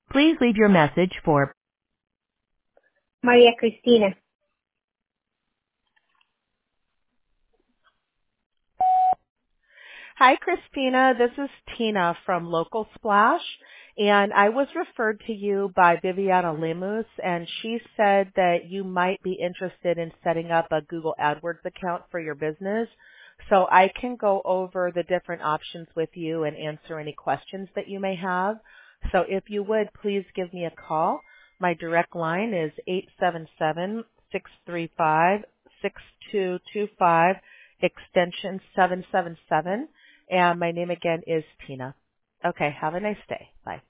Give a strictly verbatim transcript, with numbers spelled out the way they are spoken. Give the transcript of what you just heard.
Please leave your message for Maria Cristina. Hi, Christina. This is Tina from Local Splash, and I was referred to you by Viviana Lemus, and she said that you might be interested in setting up a Google AdWords account for your business. So I can go over the different options with you and answer any questions that you may have. So if you would, please give me a call. My direct line is eight seven seven, six three five, six two two five, extension seven seven seven. And my name again is Tina. Okay, have a nice day. Bye.